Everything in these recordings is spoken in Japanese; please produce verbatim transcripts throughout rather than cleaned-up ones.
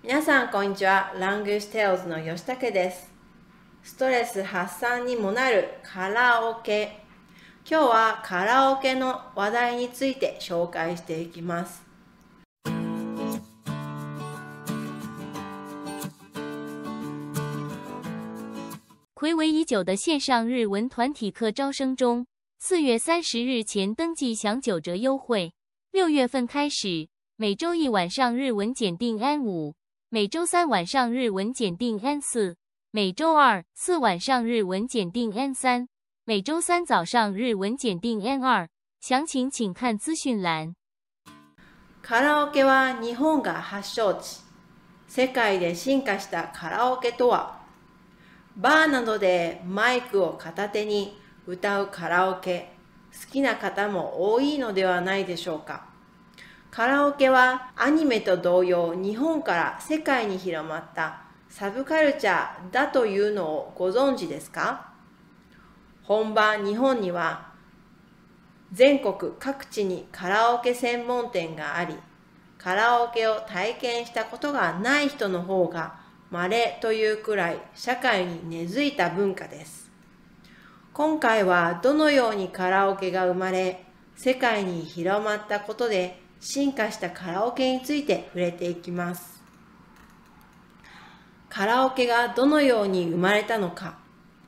皆さんこんにちは。ラングステイルズの吉武です。ストレス発散にもなるカラオケ。今日はカラオケの話題について紹介していきます。 暌违已久的线上日文团体课招生中，四月三十日前登记享九折优惠。六月份开始，每周一晚上日文检定 N 五，每周三晚上日文检定 N 四，每周二、四晚上日文检定 N 三，每周三早上日文检定 N 二。详情请看资讯栏。 カラオケは日本が発祥地。世界で進化したカラオケとは、バーなどでマイクを片手に歌うカラオケ、好きな方も多いのではないでしょうか。カラオケはアニメと同様、日本から世界に広まったサブカルチャーだというのをご存知ですか？本場日本には全国各地にカラオケ専門店があり、カラオケを体験したことがない人の方が稀というくらい社会に根付いた文化です。今回はどのようにカラオケが生まれ、世界に広まったことで進化したカラオケについて触れていきます。カラオケがどのように生まれたのか。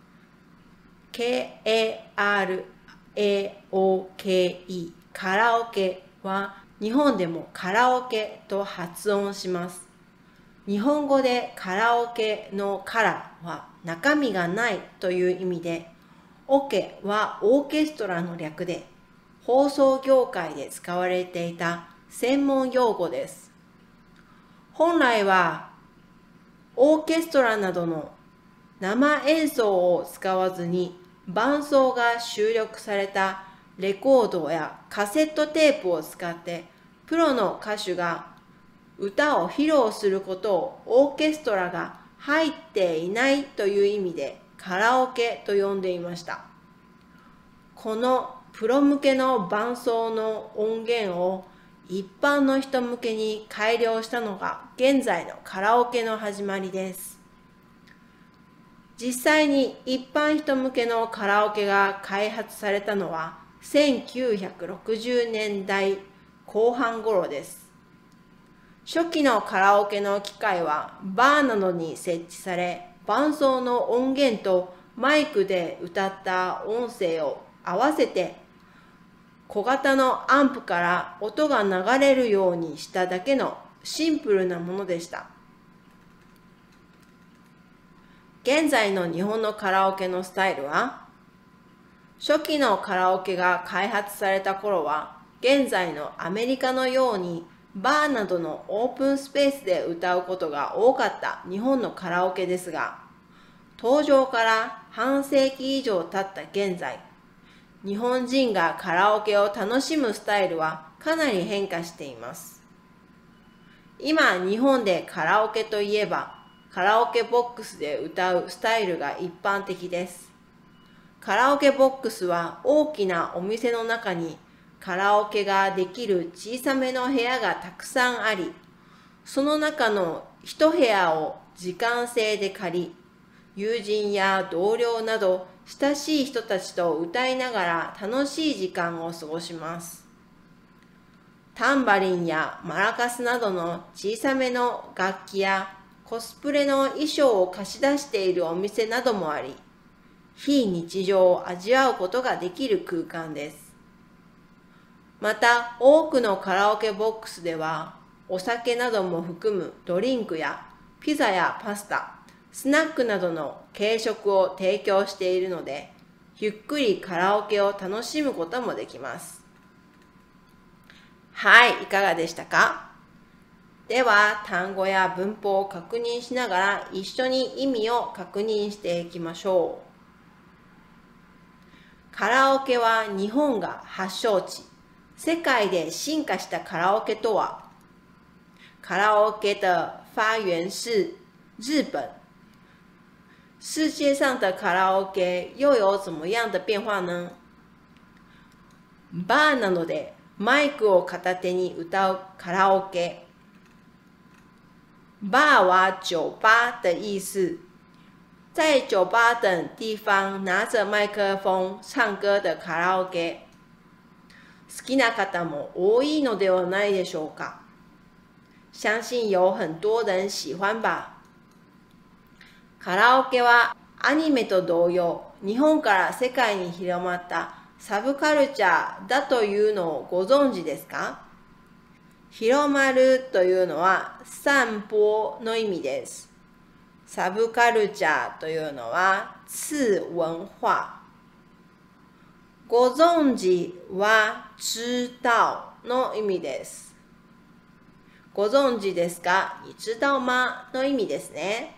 ケー エー アール エー オー ケー イー カラオケは日本でもカラオケと発音します。日本語でカラオケのカラは中身がないという意味で、オケはオーケストラの略で、放送業界で使われていた専門用語です。本来はオーケストラなどの生演奏を使わずに伴奏が収録されたレコードやカセットテープを使ってプロの歌手が歌を披露することをオーケストラが入っていないという意味でカラオケと呼んでいました。このプロ向けの伴奏の音源を一般の人向けに改良したのが現在のカラオケの始まりです。実際に一般人向けのカラオケが開発されたのはせんきゅうひゃくろくじゅうねんだいこう半頃です。初期のカラオケの機械はバーなどに設置され、伴奏の音源とマイクで歌った音声を合わせて小型のアンプから音が流れるようにしただけのシンプルなものでした。現在の日本のカラオケのスタイルは、初期のカラオケが開発された頃は、現在のアメリカのようにバーなどのオープンスペースで歌うことが多かった日本のカラオケですが、登場から半世紀以上経った現在、日本人がカラオケを楽しむスタイルはかなり変化しています。今、日本でカラオケといえば、カラオケボックスで歌うスタイルが一般的です。カラオケボックスは大きなお店の中にカラオケができる小さめの部屋がたくさんあり、その中の一部屋を時間制で借り、友人や同僚など親しい人たちと歌いながら楽しい時間を過ごします。タンバリンやマラカスなどの小さめの楽器やコスプレの衣装を貸し出しているお店などもあり、非日常を味わうことができる空間です。また、多くのカラオケボックスでは、お酒なども含むドリンクやピザやパスタ、スナックなどの軽食を提供しているので、ゆっくりカラオケを楽しむこともできます。はい、いかがでしたか？では、単語や文法を確認しながら一緒に意味を確認していきましょう。カラオケは日本が発祥地。世界で進化したカラオケとは？カラオケ的发源是日本。世界上的カラオケ又有怎么样的变化呢？バーなのでマイクを片手に歌うカラオケ。 bar は酒吧的意思，在酒吧等地方拿着麦克风唱歌的卡拉 OK。好きな方も多いのではないでしょうか。相信有很多人喜欢吧。カラオケはアニメと同様、日本から世界に広まったサブカルチャーだというのをご存知ですか？広まるというのは散播の意味です。サブカルチャーというのは次文化。ご存知は知道の意味です。ご存知ですか？你知道吗？の意味ですね。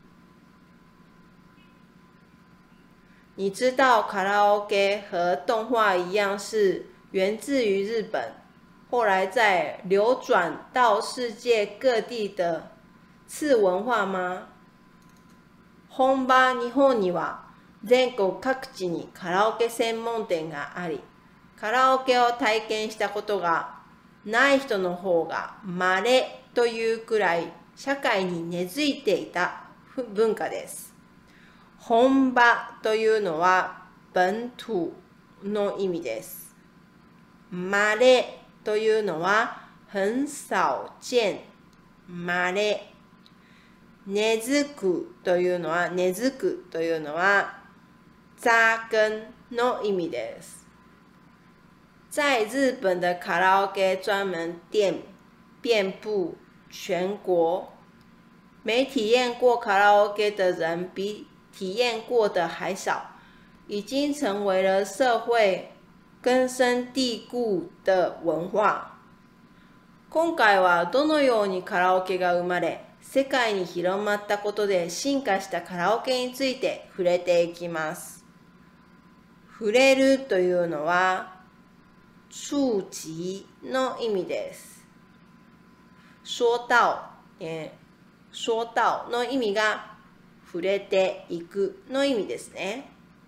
你知道卡拉 OK 和动画一样是源自于日本，后来再流转到世界各地的次文化吗？本場日本には全国各地にカラオケ専門店があり、カラオケを体験したことがない人の方が稀というくらい社会に根付いていた文化です。本場というのは本土の意味です。稀というのは很少見、稀。根付くというのは根付くというのは扎根の意味です。在日本的卡拉 OK 专门店遍布全国，没体验过卡拉 OK 的人比体验过的还少，已经成为了社会根深蒂固的文化。今回はどのようにカラオケが生まれ、世界に広まったことで進化したカラオケについて触れていきます。触れるというのは触及の意味です。说到、えー、说到の意味が触れていくの意味ですね。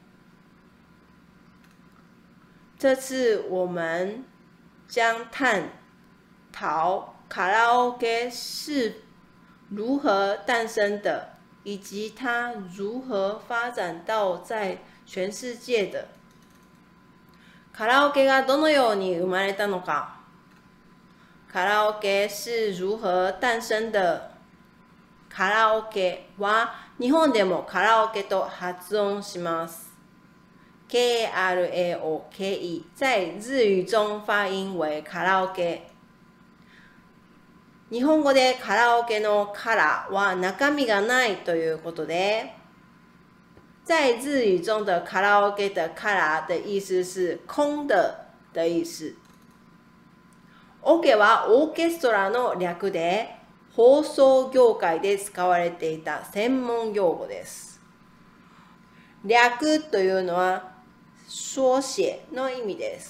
这次我们将探讨卡拉 OK 是如何诞生的，以及它如何发展到在全世界的。カラオケがどのように生まれたのか。カラオケ是如何誕生的。カラオケは日本でもカラオケと発音します。K R A O K E 在日语中发音为カラオケ。日本語でカラオケのカラは中身がないということで、在日语中的カラオケ的カラ的意思是空的的意思。オケはオーケストラの略で、放送業界で使われていた専門用語です。略というのは缩写の意味です。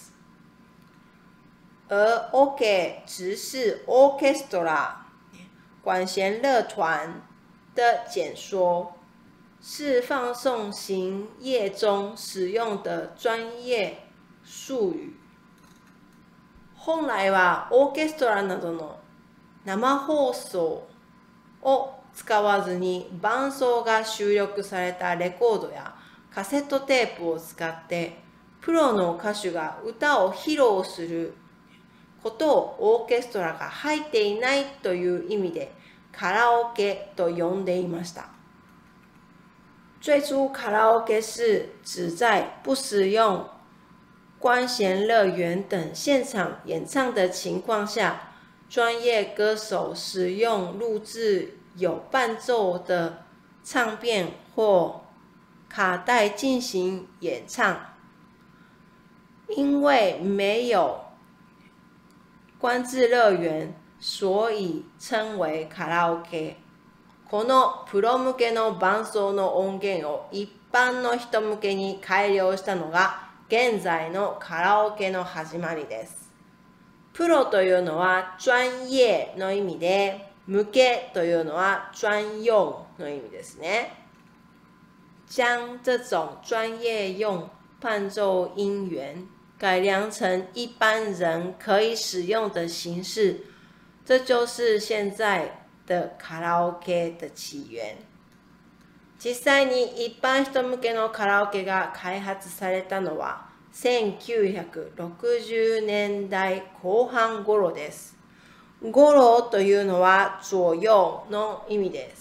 而 OK 只是 orchestra 管弦乐团的简说，是放送行业中使用的专业术語。本来はオーケストラなどの生放送を使わずに伴奏が収録されたレコードやカセットテープを使ってプロの歌手が歌を披露することをオーケストラが入っていないという意味でカラオケと呼んでいました。最初カラオケ是指在不使用管弦乐园等现场演唱的情况下，专业歌手使用录制有伴奏的唱片或卡带进行演唱。因为没有管制乐園、所以称为カラオケ。このプロ向けの伴奏の音源を一般の人向けに改良したのが現在のカラオケの始まりです。プロというのは专業の意味で、向けというのは专用の意味ですね。将这种专业用伴奏音源改良成一般人可以使用的形式，这就是现在的カラオケ的起源。実際に一般人向けのカラオケが開発されたのはせんきゅうひゃくろくじゅうねんだいこう半頃です。頃というのは左右の意味です。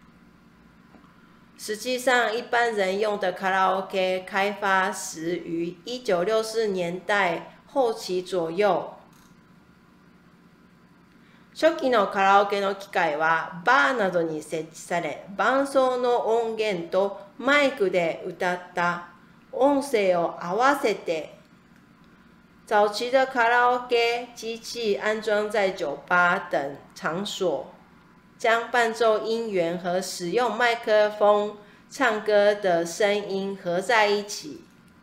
实际上，一般人用的卡拉 OK 开发时于一九六四年代後期左右。初期のカラオケの機械はバーなどに設置され、伴奏の音源とマイクで歌った音声を合わせて。早期的卡拉 OK 机器安装在酒吧等场所，将伴奏音源和使用麦克风唱歌的声音合在一起。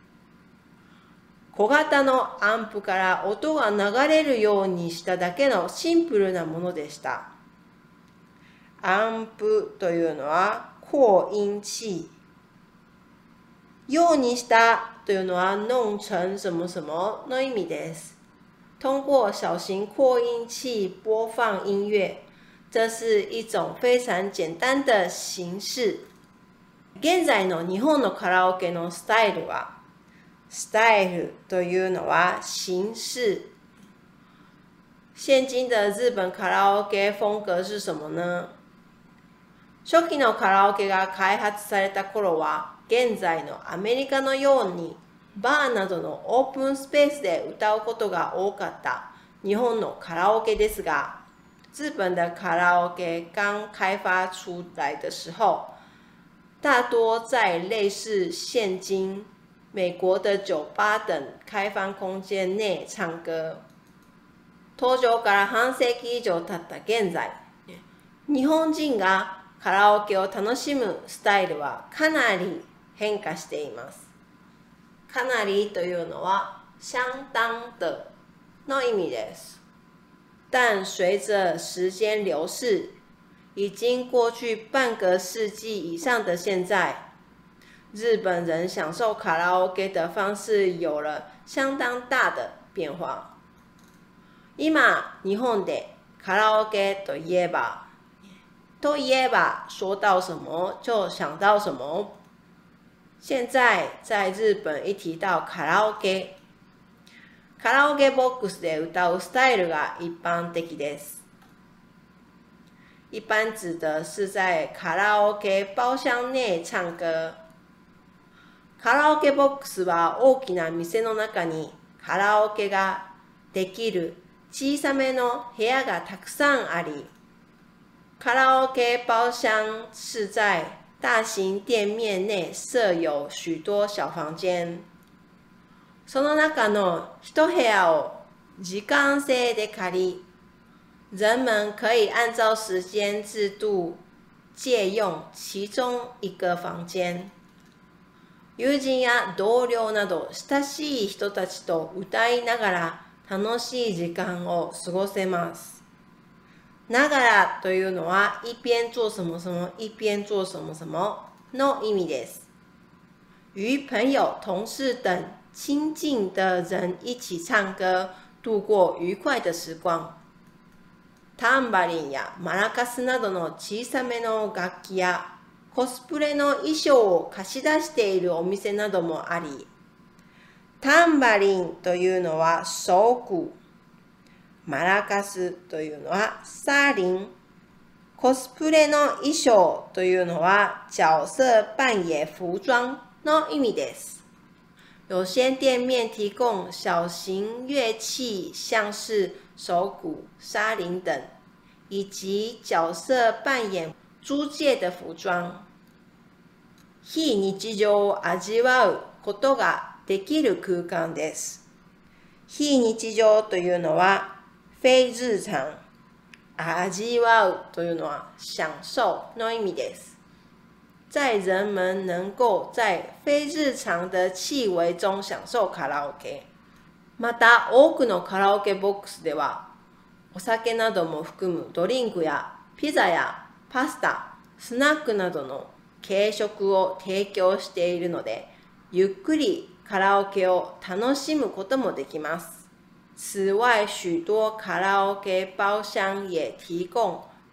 小型のアンプから音が流れるようにしただけのシンプルなものでした。アンプというのは扩音器。ようにしたというのは弄成什么什么の意味です。通过小型扩音器播放音乐，这是一种非常简单的形式。現在の日本のカラオケのスタイルは、スタイルというのは形式。现今的日本カラオケ風格是什么呢？初期のカラオケが開発された頃は、現在のアメリカのようにバーなどのオープンスペースで歌うことが多かった日本のカラオケですが、日本的卡拉 OK 刚开发出来的时候，大多在类似现今美国的酒吧等开放空間内唱歌。登場から半世紀以上経った現在、日本人がカラオケを楽しむスタイルはかなり変化しています。かなりというのは相当的の意味です。但随着时间流逝，已经过去半个世纪以上的现在，日本人享受卡拉 OK 的方式有了相当大的变化。今、日本でカラオケといえば、といえば说到什么就想到什么。现在在日本一提到カラオケ、カラオケボックスで歌うスタイルが一般的です。一般指的是在卡拉 OK 包厢内唱歌。カラオケボックスは大きな店の中にカラオケができる小さめの部屋がたくさんあり、カラオケ包厢是在大型店面内设有许多小房間。その中の一部屋を時間制で借り、人们可以按照时间制度借用其中一个房間。友人や同僚など親しい人たちと歌いながら楽しい時間を過ごせます。ながらというのは一边做什么什么一边做什么什么の意味です。与朋友、同事等亲近的人一起唱歌，度过愉快的時光。タンバリンやマラカスなどの小さめの楽器やコスプレの衣装を貸し出しているお店などもあり、タンバリンというのは手鼓、マラカスというのはサーリン、コスプレの衣装というのは角色扮演服装の意味です。有些店面提供小型乐器，像是手鼓、沙铃等，以及角色扮演租借的服装。非日常を味わうことができる空間です。非日常というのは非日常、味わうというのは享受の意味です。在人们能够在非日常的气味中享受カラオケ。また多くのカラオケボックスではお酒なども含むドリンクやピザやパスタ、スナックなどの軽食を提供しているので、ゆっくりカラオケを楽しむこともできます。此外，许多卡拉 OK 包厢也提供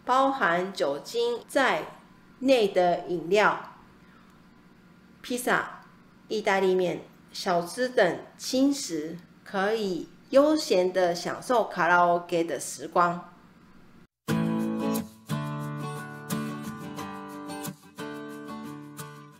包含酒精在内的饮料、披萨、意大利面、小吃等轻食，可以悠闲地享受卡拉 OK 的时光。